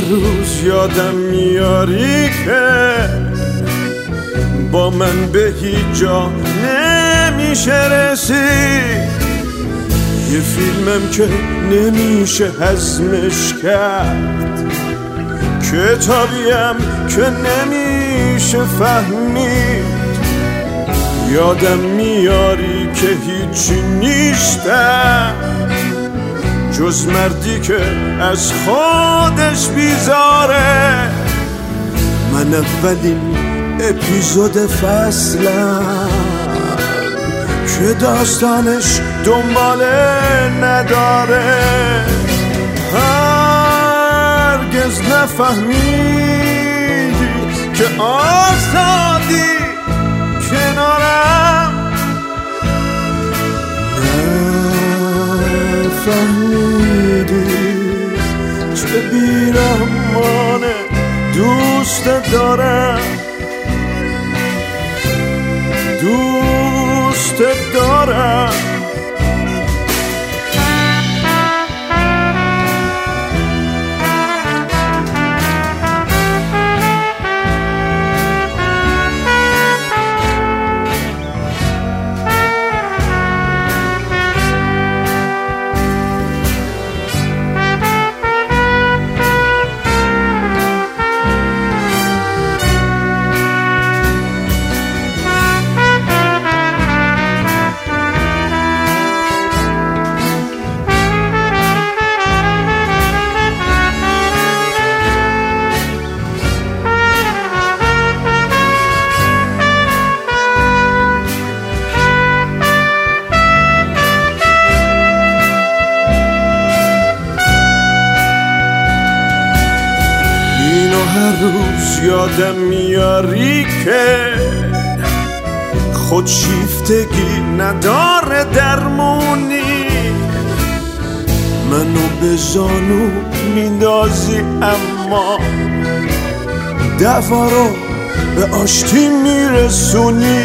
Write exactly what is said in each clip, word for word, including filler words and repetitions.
روز یادم میاری که با من به هیچ جا نمیشه رسید، یه فیلمم که نمیشه هضمش کرد، کتابیم که نمیشه فهمید. یادم میاری که هیچی نیستم جز مردی که از خودش بیزاره. من اولین اپیزود فصلم که داستانش دنباله نداره. هرگز نفهمیدی که آزادی کنارم، نفهمیدی چه بیرحمانه دوست دارم، دوست دارم. هر روز یادم میاری که خودشیفتگی نداره درمونی، منو به زانو میندازی اما دوا رو به آشتی میرسونی.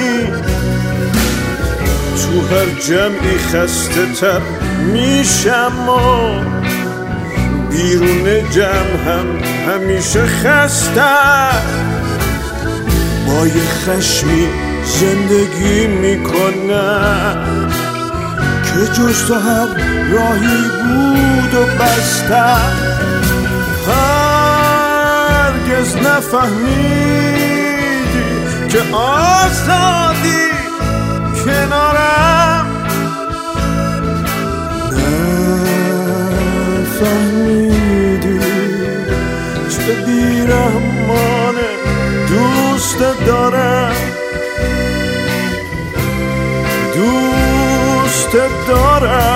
تو هر جمعی خسته تر میشم و بیرون جمع هم همیشه خسته، با یه خشمی زندگی میکنم که جز تو هر راهی بود و بسته. هرگز نفهمیدی که آزادی کنارم، نفهمیدی چه بیرحمانه دوست دارم، دوست دارم.